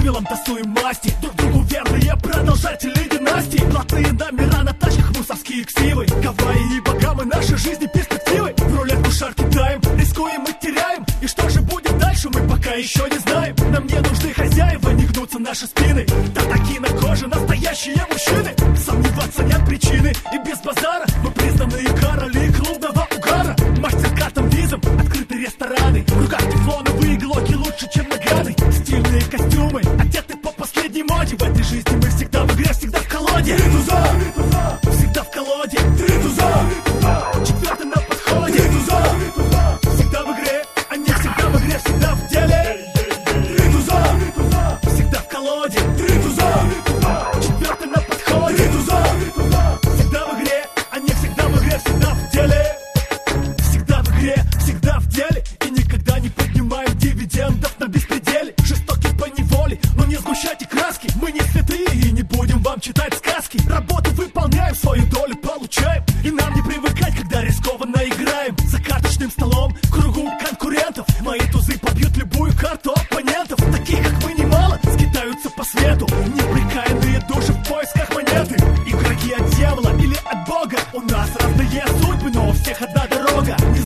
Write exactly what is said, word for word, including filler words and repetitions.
правилам тасуем масти. Друг другу верные продолжатели династии. Платные номера на тачках, мусорские ксивы. Гавайи и Багамы, нашей жизни перспективы. В рулетку шар кидаем, рискуем и теряем. И что же будет дальше, мы пока еще не знаем. Нам не нужны хозяева, не гнутся наши спины. Татаки на коже, настоящие мужчины. Сомневаться нет причины, и без базара мы признанные короли клубного угара. Мастер-картом визом открыты рестораны. В руках тефлоновые глоки лучше, чем награды. Стильные костюмы, одеты по последней моде. В этой жизни мы всегда в игре, всегда в колоде. Три туза, всегда в колоде. Три туза, четвертый на подходе. Три туза, всегда в игре, а не всегда в игре, всегда в деле. Три туза, всегда в колоде. Три туза, четвертый на подходе. Три туза, всегда в игре, а не всегда в игре, всегда в деле. Всегда в игре, всегда в деле. И никогда не поднимаем дивидендов на беспределе. Жестоки по неволе, но не сгущайте краски. Мы не святые и не будем вам читать сказки. Работу выполняем, свою долю получаем. И нам не привыкать, когда рискованно играем. За карточным столом, в кругу конкурентов. Мои тузы побьют любую карту